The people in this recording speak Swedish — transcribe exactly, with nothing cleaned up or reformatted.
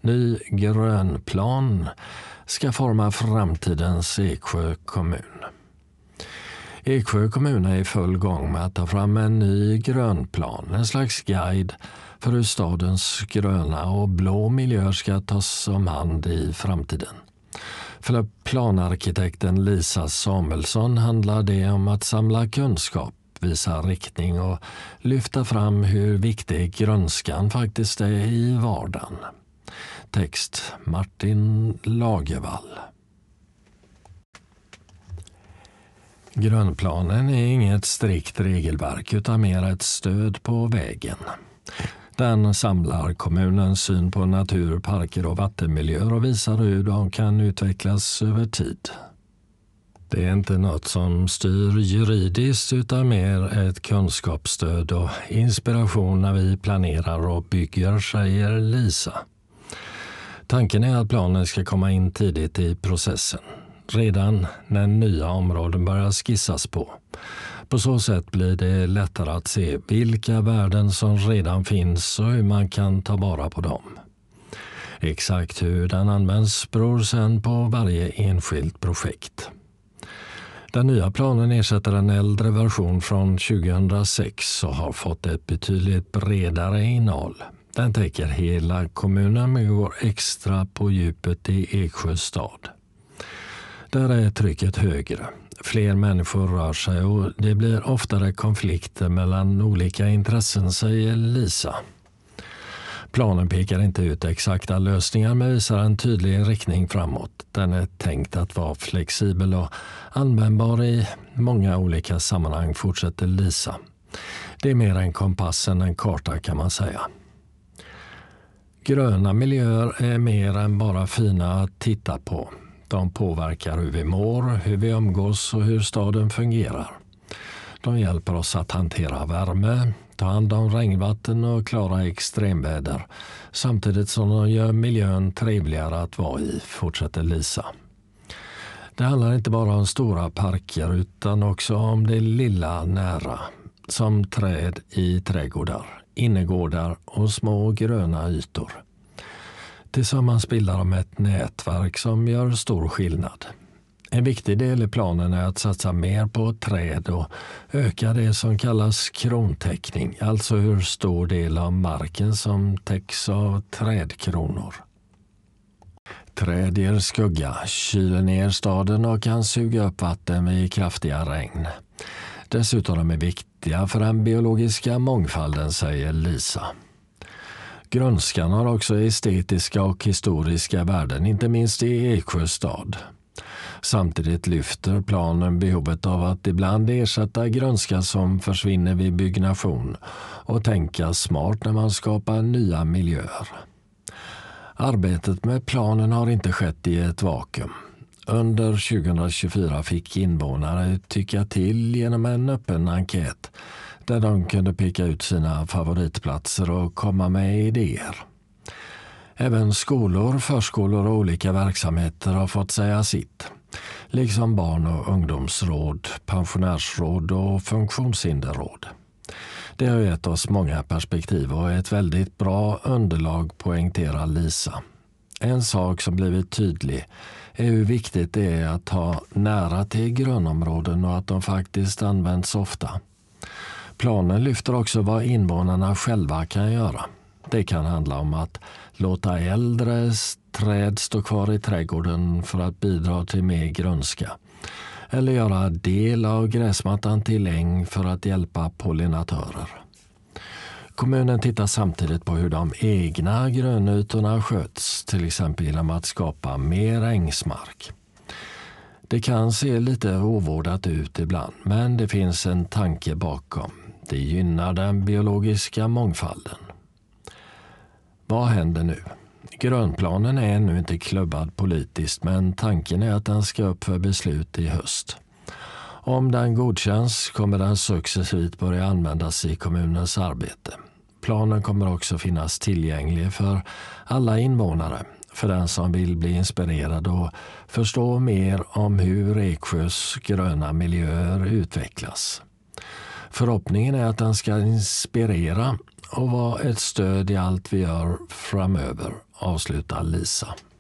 Ny grönplan ska forma framtidens Eksjö kommun. Eksjö kommun är i full gång med att ta fram en ny grönplan, en slags guide för hur stadens gröna och blå miljöer ska tas om hand i framtiden. För planarkitekten Lisa Samuelsson handlar det om att samla kunskap, visa riktning och lyfta fram hur viktig grönskan faktiskt är i vardagen. Text Martin Lagervall. Grönplanen är inget strikt regelverk utan mer ett stöd på vägen. Den samlar kommunens syn på natur, parker och vattenmiljöer och visar hur de kan utvecklas över tid. Det är inte något som styr juridiskt utan mer ett kunskapsstöd och inspiration när vi planerar och bygger, säger Lisa. Tanken är att planen ska komma in tidigt i processen, redan när nya områden börjar skissas på. På så sätt blir det lättare att se vilka värden som redan finns och hur man kan ta vara på dem. Exakt hur den används beror sedan på varje enskilt projekt. Den nya planen ersätter en äldre version från tjugohundrasex och har fått ett betydligt bredare innehåll. Den täcker hela kommunen men går extra på djupet i Eksjö stad. Där är trycket högre. Fler människor rör sig och det blir oftare konflikter mellan olika intressen, säger Lisa. Planen pekar inte ut exakta lösningar men visar en tydlig riktning framåt. Den är tänkt att vara flexibel och användbar i många olika sammanhang, fortsätter Lisa. Det är mer en kompass än en karta, kan man säga. Gröna miljöer är mer än bara fina att titta på. De påverkar hur vi mår, hur vi umgås och hur staden fungerar. De hjälper oss att hantera värme, ta hand om regnvatten och klara extremväder, samtidigt som de gör miljön trevligare att vara i, fortsätter Lisa. Det handlar inte bara om stora parker utan också om det lilla nära, som träd i trädgårdar, innergårdar och små gröna ytor. Tillsammans bildar de ett nätverk som gör stor skillnad. En viktig del i planen är att satsa mer på träd och öka det som kallas krontäckning, alltså hur stor del av marken som täcks av trädkronor. Träd ger skugga, kyler ner staden och kan suga upp vatten vid kraftiga regn. Dessutom är de viktiga för den biologiska mångfalden, säger Lisa. Grönskan har också estetiska och historiska värden, inte minst i Eksjö stad. Samtidigt lyfter planen behovet av att ibland ersätta grönska som försvinner vid byggnation och tänka smart när man skapar nya miljöer. Arbetet med planen har inte skett i ett vakuum. Under tjugohundratjugofyra fick invånare tycka till genom en öppen enkät där de kunde peka ut sina favoritplatser och komma med idéer. Även skolor, förskolor och olika verksamheter har fått säga sitt, liksom barn- och ungdomsråd, pensionärsråd och funktionshinderråd. Det har gett oss många perspektiv och ett väldigt bra underlag, poängterar Lisa. En sak som blivit tydlig är hur viktigt det är att ha nära till grönområden och att de faktiskt används ofta. Planen lyfter också vad invånarna själva kan göra. Det kan handla om att låta äldre träd stå kvar i trädgården för att bidra till mer grönska. Eller göra del av gräsmattan till äng för att hjälpa pollinatörer. Kommunen tittar samtidigt på hur de egna grönytorna sköts, till exempel genom att skapa mer ängsmark. Det kan se lite ovårdat ut ibland, men det finns en tanke bakom. Det gynnar den biologiska mångfalden. Vad händer nu? Grönplanen är ännu inte klubbad politiskt, men tanken är att den ska upp för beslut i höst. Om den godkänns kommer den successivt börja användas i kommunens arbete. Planen kommer också finnas tillgänglig för alla invånare, för den som vill bli inspirerad och förstå mer om hur Eksjös gröna miljöer utvecklas. Förhoppningen är att den ska inspirera och vara ett stöd i allt vi gör framöver avslutar Lisa.